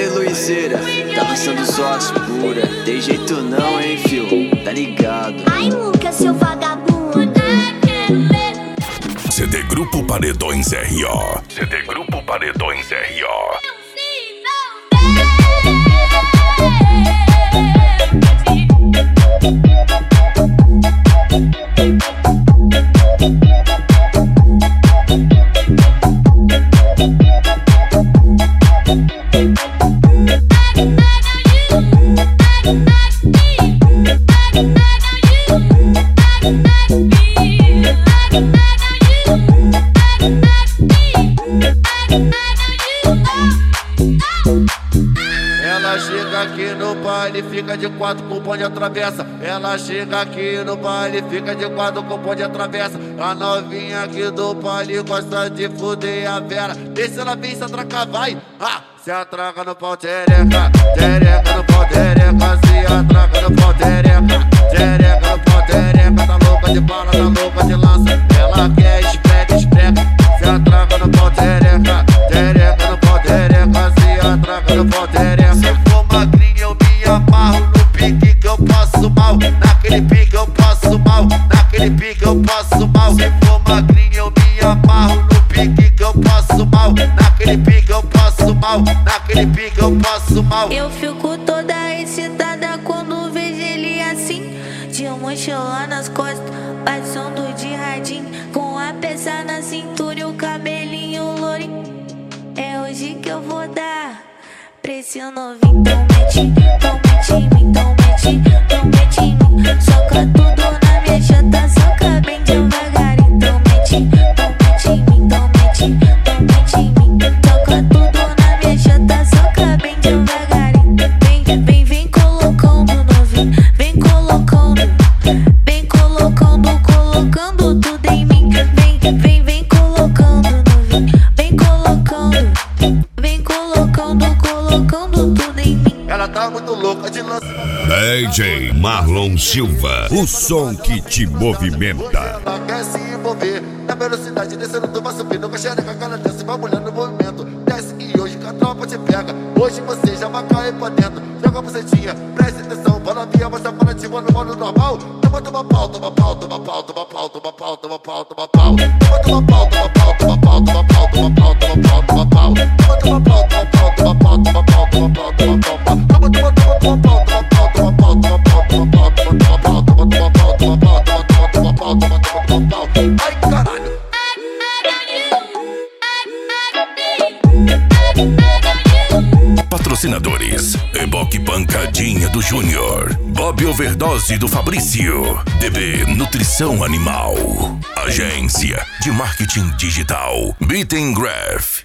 aí, Luizeira, tá lançando só as pura. Tem jeito não, hein, fio, tá ligado? Ai, Muca, seu vagabundo. CD Grupo Paredões RO. CD Grupo Paredões RO. Ela chega aqui no baile, fica de quatro com o bonde atravessa. Ela chega aqui no baile, fica de quatro com o bonde atravessa. A novinha aqui do baile gosta de fuder a Vera. Deixa ela vir se atracar, vai. Se atraca no pau, tereca. Tereca no pau, tereca. Se atraca no pau, tereca. Tereca no pau, tereca. Tá louca de bala, tá louca de lança. Ela quer espreca, espreca. Se atraca no pau, tereca. Tereca no pau, tereca. Se atraca no pau, tereca. Se for magrinha eu me amarro no pique que eu passo mal. Naquele pique eu passo mal. Naquele pique eu passo mal. Se for magrinha eu me amarro no pique que eu passo mal. Naquele pique eu passo mal. Naquele pique eu passo mal. Eu fico toda excitada quando vejo ele assim, de mochila nas costas, passando de radinho, com a peça na cintura e o cabelinho lourinho. É hoje que eu vou dar pra esse novinho. Então mete em mim, então mete em mim. Soca tudo na minha chata, soca bem devagarinho. Então mete em mim, então mete em mim. Soca tudo na minha chata, soca bem devagarinho. Vem colocando novinho, vem colocando tudo em mim. Vem colocando novinho, vem colocando tudo em mim. Ela tá muito louca de lança. DJ Marlon Silva, o som que te movimenta. Ela quer se envolver na velocidade, descendo tu vai subindo com a xereca, cara desce, vai mulher no movimento. Desce e hoje que a tropa te pega. Hoje você já vai cair pra dentro. Joga a bucetinha, preste atenção. Fala via, você para de no modo normal. Toma pau, toma pau, toma pau, toma pau, toma pau, toma pau, toma pau. Toma pau, toma pau, toma pau, toma pau, toma pau, toma pau, toma pau. Toma pau, toma pau, toma pau, toma pau, toma pau, toma pau. Toma pau, toma pau, toma pau, toma pau, toma pau, toma pau, toma pau, toma pau, toma pau, toma pau. Ai, caralho. Patrocinadores: Eboque Pancadinha do Júnior, Bob Overdose do Fabrício, DB Nutrição Animal, Agência de Marketing Digital, Beaten Graph.